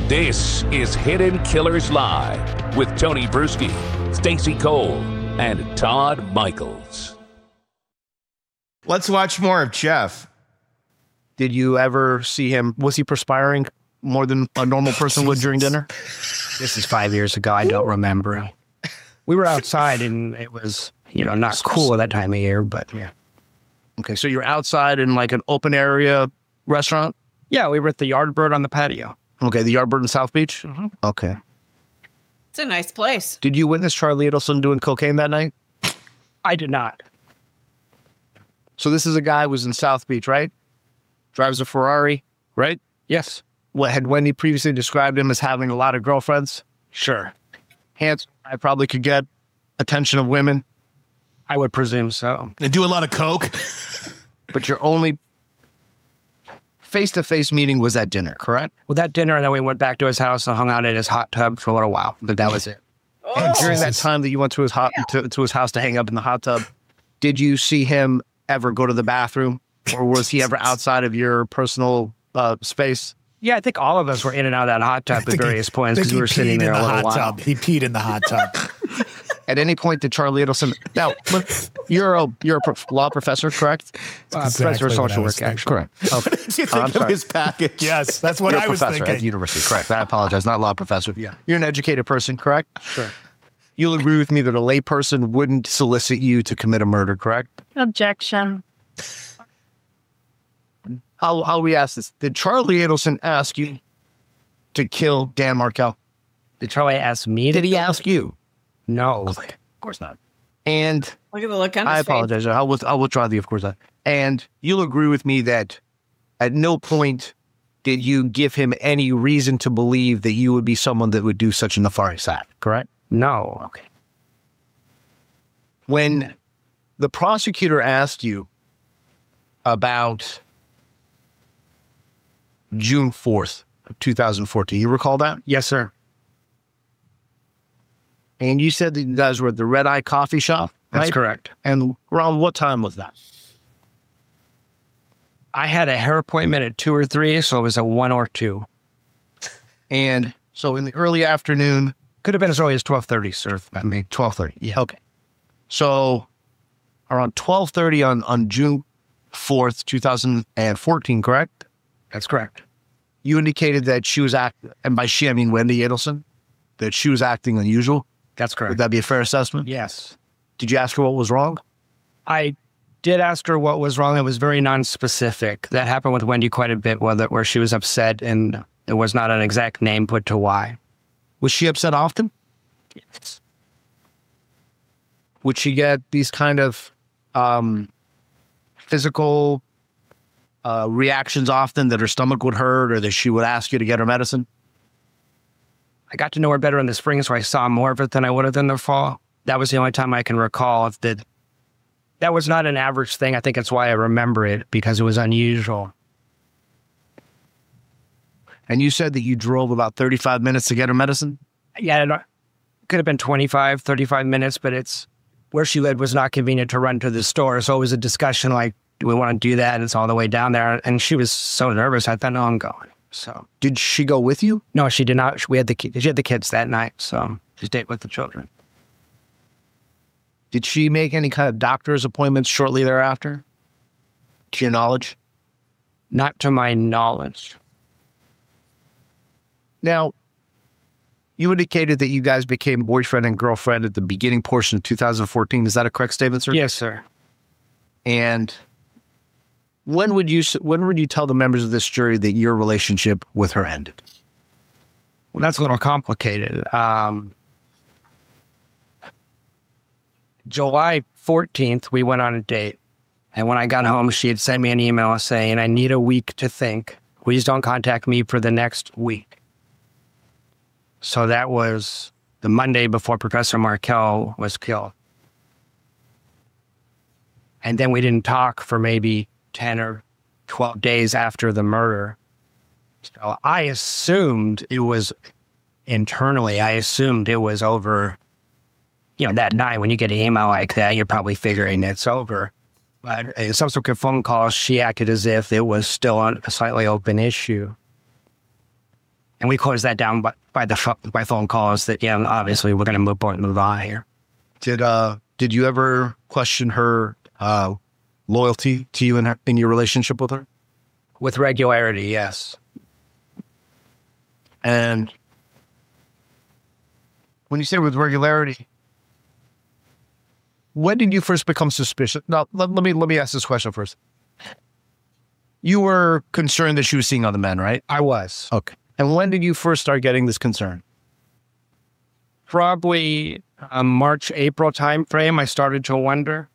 This is Hidden Killers Live with Tony Bruschi, Stacey Cole, and Todd Michaels. Let's watch more of Jeff. Did you ever see him? Was he perspiring more than a normal person would during dinner? This is 5 years ago. I don't remember. We were outside and it was, not cool at that time of year, but yeah. Okay, so you're outside in like an open area restaurant? Yeah, we were at the Yardbird on the patio. Okay, the Yardbird in South Beach? Mm-hmm. Okay. It's a nice place. Did you witness Charlie Adelson doing cocaine that night? I did not. So this is a guy who was in South Beach, right? Drives a Ferrari, right? Yes. What had Wendy previously described him as having a lot of girlfriends? Sure. Handsome. I probably could get attention of women. I would presume so. They do a lot of coke. But your only face-to-face meeting was at dinner, correct? Well, that dinner, and then we went back to his house and hung out in his hot tub for a little while. But that was it. And during that time that you went to his to his house to hang up in the hot tub, did you see him ever go to the bathroom, or was he ever outside of your personal space? Yeah, I think all of us were in and out of that hot tub at various points because we were sitting there a little while. He peed in the hot tub. At any point did Charlie Adelson... Now, you're a law professor, correct? Professor of social work, actually. Correct. What did you think of his package? Yes, that's what You're I was a professor thinking. at university, correct. I apologize, not law professor. Yeah. You're an educated person, correct? Sure. You'll agree with me that a layperson wouldn't solicit you to commit a murder, correct? Objection. How we ask this? Did Charlie Adelson ask you to kill Dan Markel? Did Charlie ask me? Did he ask you? No, of course not. And Look at the look on his I face. apologize. I'll withdraw the of course not. And you'll agree with me that at no point did you give him any reason to believe that you would be someone that would do such a nefarious act, correct? No. Okay. When the prosecutor asked you about June 4th of 2014, you recall that? Yes, sir. And you said that you guys were at the Red Eye Coffee Shop, right? That's correct. And around what time was that? I had a hair appointment at 2 or 3, so it was a 1 or 2. And so in the early afternoon, Could have been as early as 12:30, sir. I mean, 12:30. Yeah. Okay. So around 12:30 on June 4th, 2014, correct? That's correct. You indicated that she was acting, and by she, I mean Wendy Adelson, that she was acting unusual. That's correct. Would that be a fair assessment? Yes. Did you ask her what was wrong? I did ask her what was wrong. It was very non-specific. That happened with Wendy quite a bit, where she was upset and there was not an exact name put to why. Was she upset often? Yes. Would she get these kind of physical reactions often, that her stomach would hurt or that she would ask you to get her medicine? I got to know her better in the spring, so I saw more of it than I would have in the fall. That was the only time I can recall. That was not an average thing. I think that's why I remember it, because it was unusual. And you said that you drove about 35 minutes to get her medicine? Yeah, it could have been 25, 35 minutes, but it's where she lived was not convenient to run to the store. So it was a discussion like, do we want to do that? And it's all the way down there. And she was so nervous. I thought, no, I'm going. So did she go with you? No, she did not. She had the kids that night, so she stayed with the children. Did she make any kind of doctor's appointments shortly thereafter? To your knowledge? Not to my knowledge. Now, you indicated that you guys became boyfriend and girlfriend at the beginning portion of 2014. Is that a correct statement, sir? Yes, sir. And when would you tell the members of this jury that your relationship with her ended? Well, that's a little complicated. July 14th, we went on a date. And when I got home, she had sent me an email saying, I need a week to think. Please don't contact me for the next week. So that was the Monday before Professor Markel was killed. And then we didn't talk for maybe 10 or 12 days after the murder. So I assumed it was internally, I assumed it was over. You know, that night when you get an email like that, you're probably figuring it's over. But in subsequent phone calls, she acted as if it was still a slightly open issue. And we closed that down by phone calls that, yeah, obviously we're going to move on here. Did you ever question her loyalty to you in your relationship with her? With regularity, yes. And when you say with regularity, when did you first become suspicious? Now, let me ask this question first. You were concerned that she was seeing other men, right? I was. Okay. And when did you first start getting this concern? Probably March, April timeframe, I started to wonder.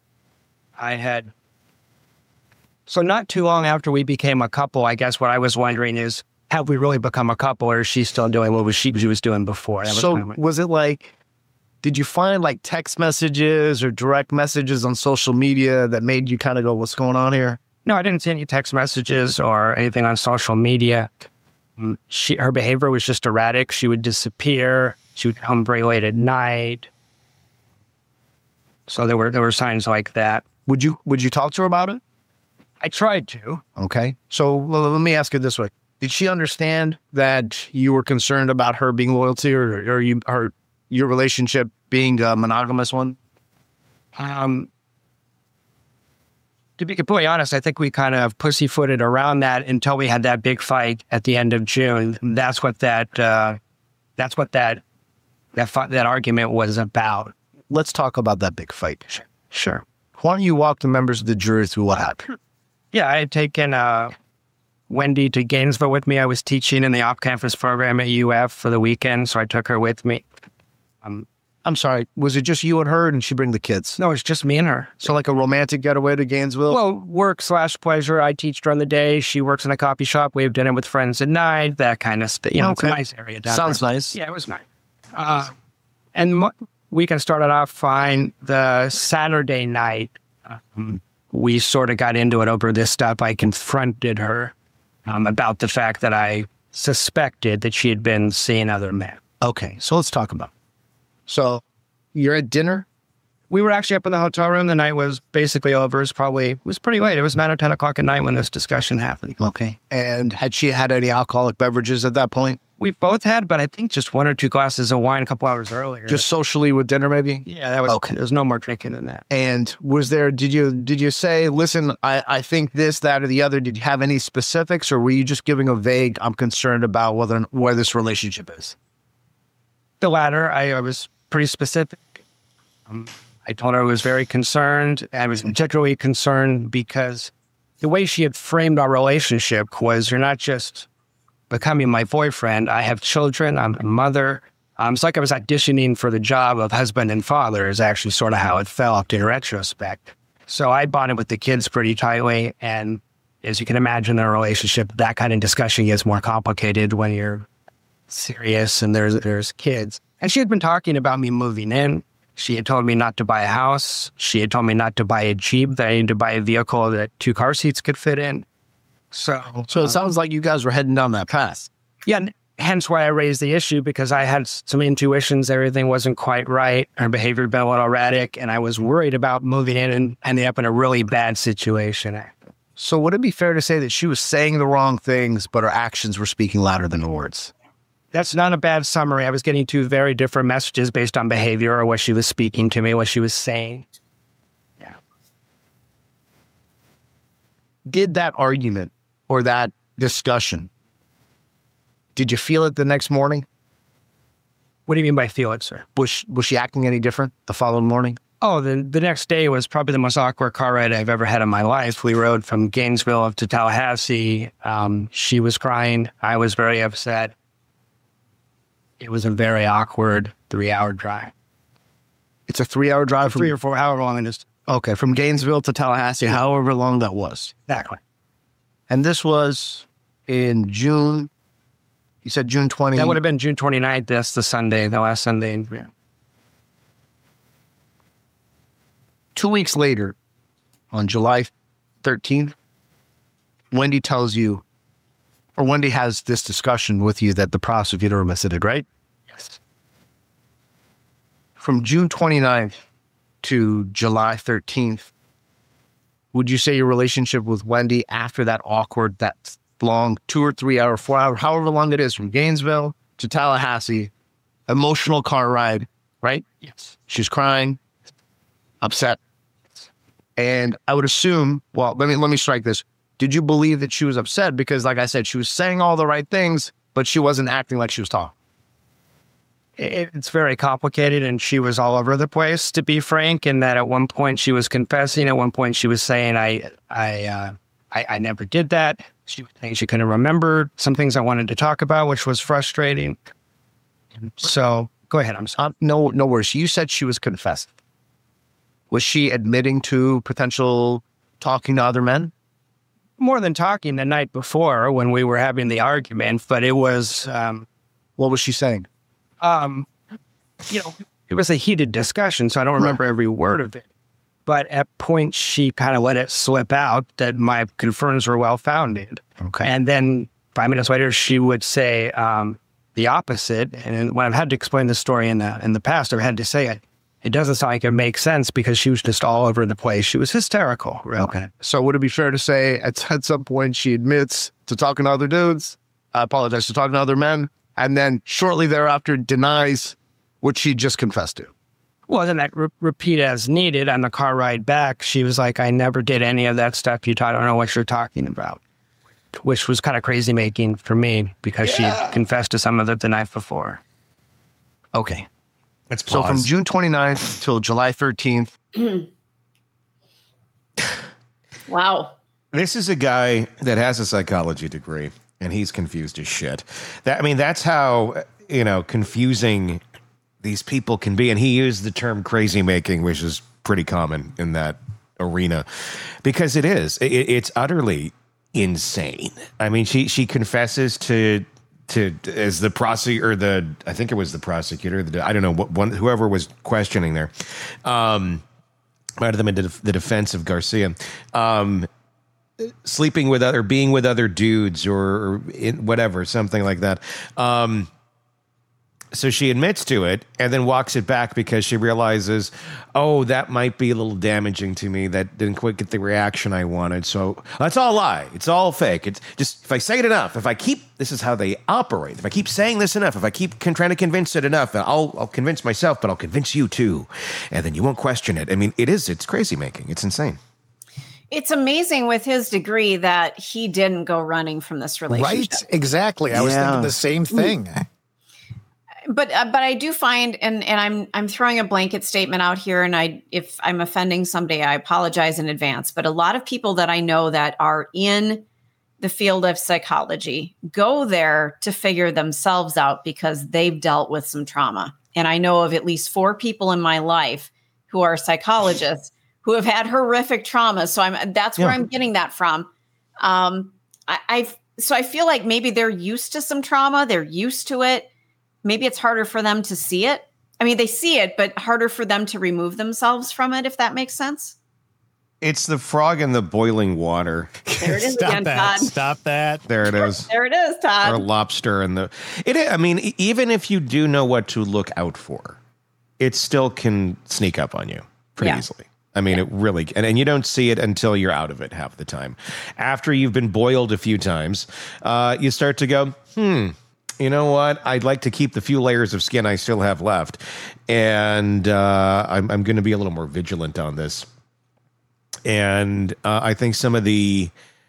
So not too long after we became a couple, I guess what I was wondering is, have we really become a couple, or is she still doing what she was doing before? Was it like, did you find like text messages or direct messages on social media that made you kind of go, what's going on here? No, I didn't see any text messages or anything on social media. Her behavior was just erratic. She would disappear. She would come very late at night. So there were signs like that. Would you talk to her about it? I tried to. Okay. So let me ask it this way. Did she understand that you were concerned about her being loyal to you, or your relationship being a monogamous one? To be completely honest, I think we kind of pussyfooted around that until we had that big fight at the end of June. That's what that argument was about. Let's talk about that big fight. Sure. Why don't you walk the members of the jury through what happened? Yeah, I had taken Wendy to Gainesville with me. I was teaching in the off-campus program at UF for the weekend, so I took her with me. I'm sorry, was it just you and her, and she bring the kids? No, it's just me and her. So like a romantic getaway to Gainesville? Well, work/pleasure. I teach during the day. She works in a coffee shop. We have dinner with friends at night, that kind of stuff. It's a nice area down Sounds there. nice. Yeah, it was nice. And weekend started off fine. The Saturday night, we sort of got into it over this stuff. I confronted her about the fact that I suspected that she had been seeing other men. Okay, so let's talk about it. So you're at dinner? We were actually up in the hotel room. The night was basically over. It was pretty late. It was 9 or 10 o'clock at night when this discussion happened. Okay. And had she had any alcoholic beverages at that point? We both had, but I think just 1 or 2 glasses of wine a couple hours earlier. Just socially with dinner, maybe? Yeah, that was okay. There was no more drinking than that. And did you say, listen, I think this, that, or the other? Did you have any specifics, or were you just giving a vague, I'm concerned about where this relationship is? The latter. I was pretty specific. I told her I was very concerned. I was particularly concerned because the way she had framed our relationship was, you're not just becoming my boyfriend. I have children. I'm a mother. It's like I was auditioning for the job of husband and father is actually sort of how it felt in retrospect. So I bonded with the kids pretty tightly. And as you can imagine, in a relationship, that kind of discussion gets more complicated when you're serious and there's kids. And she had been talking about me moving in. She had told me not to buy a house. She had told me not to buy a Jeep, that I needed to buy a vehicle that 2 car seats could fit in. So it sounds like you guys were heading down that path. Yeah, hence why I raised the issue, because I had some intuitions. Everything wasn't quite right. Her behavior had been a little erratic, and I was worried about moving in and ending up in a really bad situation. So would it be fair to say that she was saying the wrong things, but her actions were speaking louder than her words? That's not a bad summary. I was getting 2 very different messages based on behavior or what she was speaking to me, what she was saying. Yeah. Did that argument or that discussion, did you feel it the next morning? What do you mean by feel it, sir? Was she acting any different the following morning? Oh, the next day was probably the most awkward car ride I've ever had in my life. We rode from Gainesville up to Tallahassee. She was crying. I was very upset. It was a very awkward 3-hour drive. It's a 3-hour drive? 3 or 4, however long it is. Okay, from Gainesville to Tallahassee, however long that was. Exactly. And this was in June. You said June 20. That would have been June 29th. That's the Sunday, the last Sunday. Yeah. 2 weeks later, on July 13th, Wendy tells you, or Wendy has this discussion with you that the prosecutor omitted, right? Yes. From June 29th to July 13th, would you say your relationship with Wendy after that awkward, that long, 2 or 3 hour, 4 hour, however long it is from Gainesville to Tallahassee, emotional car ride, right? Yes. She's crying, upset. And I would assume, well, let me strike this. Did you believe that she was upset? Because like I said, she was saying all the right things, but she wasn't acting like she was talking. It's very complicated, and she was all over the place, to be frank, in that at one point she was confessing, at one point she was saying, I never did that. She was saying she couldn't remember some things I wanted to talk about, which was frustrating. So go ahead. I'm sorry. No worries. You said she was confessing. Was she admitting to potential talking to other men? More than talking the night before when we were having the argument, but it was... what was she saying? It was a heated discussion, so I don't remember every word of it. But at points, she kind of let it slip out that my concerns were well-founded. Okay. And then 5 minutes later, she would say the opposite. And when I've had to explain the story in the past, I've had to say it doesn't sound like it makes sense because she was just all over the place. She was hysterical, really. Okay. So would it be fair to say at some point she admits to talking to other dudes, to talking to other men, and then shortly thereafter denies what she just confessed to? Well, then that repeat as needed on the car ride back, she was like, I never did any of that stuff. I don't know what you're talking about, which was kind of crazy making for me because she confessed to some of it the night before. Okay. Let's pause. So from June 29th till July 13th. Wow. This is a guy that has a psychology degree, and he's confused as shit. That's how, confusing these people can be. And he used the term crazy making, which is pretty common in that arena, because it's utterly insane. I mean, she confesses to as the prosecutor, I think it was the prosecutor, I don't know whoever was questioning there, might have been the defense of Garcia, sleeping with being with other dudes or whatever, something like that. So she admits to it and then walks it back because she realizes, that might be a little damaging to me. That didn't quite get the reaction I wanted. So that's all a lie. It's all fake. It's just, if I say it enough, this is how they operate. If I keep saying this enough, if I keep trying to convince it enough, I'll convince myself, but I'll convince you too. And then you won't question it. I mean, it's crazy making. It's insane. It's amazing with his degree that he didn't go running from this relationship. Right? Exactly. I was thinking the same thing. But I do find, and I'm throwing a blanket statement out here, and if I'm offending somebody, I apologize in advance. But a lot of people that I know that are in the field of psychology go there to figure themselves out because they've dealt with some trauma. And I know of at least 4 people in my life who are psychologists who have had horrific trauma. So that's where I'm getting that from. So I feel like maybe they're used to some trauma. They're used to it. Maybe it's harder for them to see it. I mean, they see it, but harder for them to remove themselves from it, if that makes sense. It's the frog in the boiling water. There it is again, Todd. Stop that. There it is. There it is, Todd. Or lobster in even if you do know what to look out for, it still can sneak up on you pretty easily. I mean, it really, and you don't see it until you're out of it half the time. After you've been boiled a few times, you start to go, you know what? I'd like to keep the few layers of skin I still have left. And I'm going to be a little more vigilant on this. And I think some of the,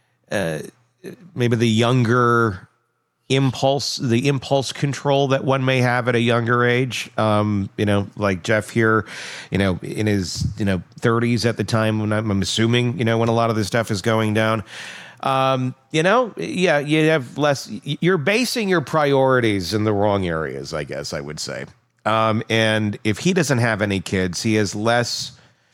maybe the younger impulse control that one may have at a younger age, like Jeff here, in his, 30s at the time when I'm assuming, when a lot of this stuff is going down. You have less, you're basing your priorities in the wrong areas, I guess I would say. And if he doesn't have any kids, he has less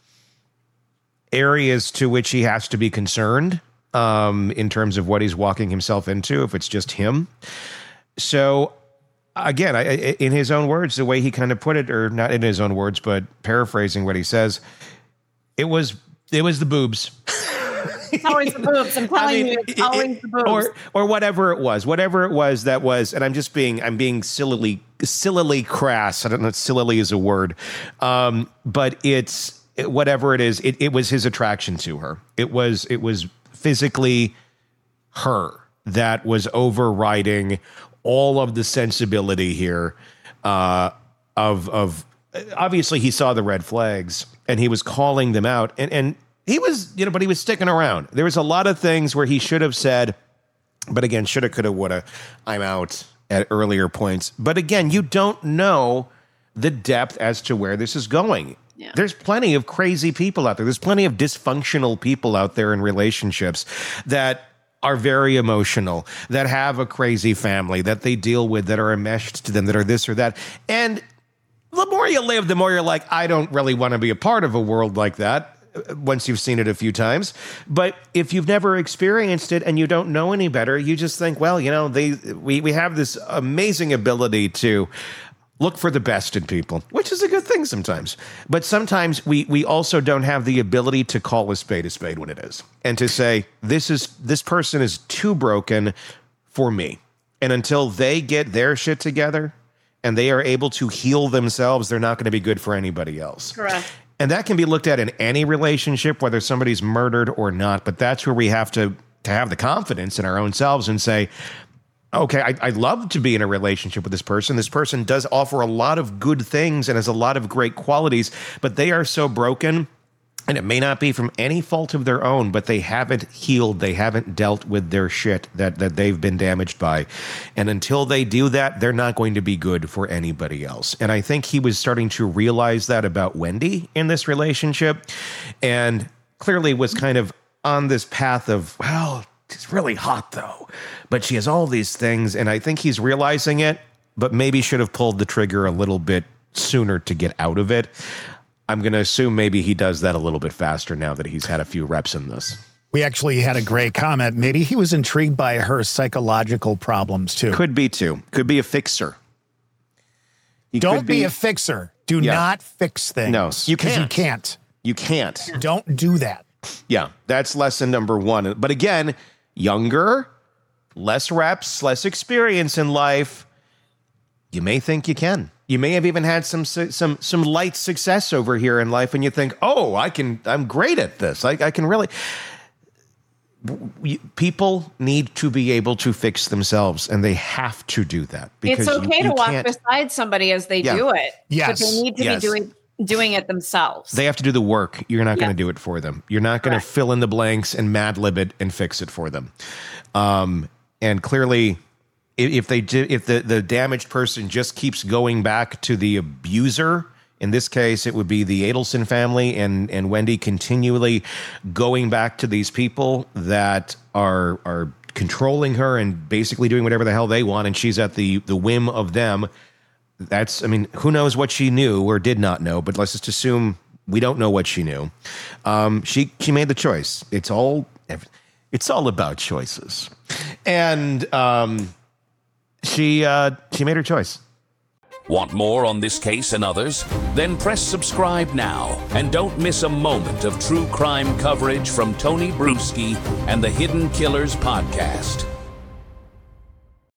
areas to which he has to be concerned, in terms of what he's walking himself into, if it's just him. So again, in his own words, the way he kind of put it, or not in his own words, but paraphrasing what he says, it was the boobs. It's always the boobs. I'm telling you, it's always the boobs. Or whatever it was that was, and I'm being sillily crass. I don't know if sillily is a word. But whatever it is, it was his attraction to her. It was physically her. that was overriding all of the sensibility here of obviously he saw the red flags and he was calling them out and he was, but he was sticking around. There was a lot of things where he should have said, but again, shoulda, coulda, woulda, I'm out at earlier points. But again, you don't know the depth as to where this is going. Yeah. There's plenty of crazy people out there. There's plenty of dysfunctional people out there in relationships that are very emotional, that have a crazy family, that they deal with, that are enmeshed to them, that are this or that. And the more you live, the more you're like, I don't really want to be a part of a world like that once you've seen it a few times. But if you've never experienced it and you don't know any better, you just think, well, we have this amazing ability to look for the best in people, which is a good thing sometimes. But sometimes we also don't have the ability to call a spade when it is, and to say, this person is too broken for me. And until they get their shit together and they are able to heal themselves, they're not going to be good for anybody else. Correct. And that can be looked at in any relationship, whether somebody's murdered or not. But that's where we have to have the confidence in our own selves and say, okay, I'd love to be in a relationship with this person. This person does offer a lot of good things and has a lot of great qualities, but they are so broken, and it may not be from any fault of their own, but they haven't healed. They haven't dealt with their shit that they've been damaged by. And until they do that, they're not going to be good for anybody else. And I think he was starting to realize that about Wendy in this relationship, and clearly was kind of on this path of, well, she's really hot though, but she has all these things. And I think he's realizing it, but maybe should have pulled the trigger a little bit sooner to get out of it. I'm going to assume maybe he does that a little bit faster now that he's had a few reps in this. We actually had a great comment. Maybe he was intrigued by her psychological problems too. Could be too. Could be a fixer. Don't be a fixer. Do not fix things. No, you can't. You can't. You can't. Don't do that. Yeah, that's lesson number one. But again, younger, less reps, less experience in life. You may think you can. You may have even had some light success over here in life, and you think, oh, I'm great at this. I can really. People need to be able to fix themselves, and they have to do that. Because it's okay to walk beside somebody as they do it. Yes. But they need to be doing it themselves. They have to do the work. You're not going to do it for them. You're not going to fill in the blanks and Mad Lib it and fix it for them. And clearly, if the damaged person just keeps going back to the abuser, in this case, it would be the Adelson family and Wendy continually going back to these people that are controlling her and basically doing whatever the hell they want, and she's at the whim of them. Who knows what she knew or did not know, but let's just assume we don't know what she knew. She made the choice. It's all about choices. And she made her choice. Want more on this case and others? Then press subscribe now and don't miss a moment of true crime coverage from Tony Bruschi and the Hidden Killers podcast.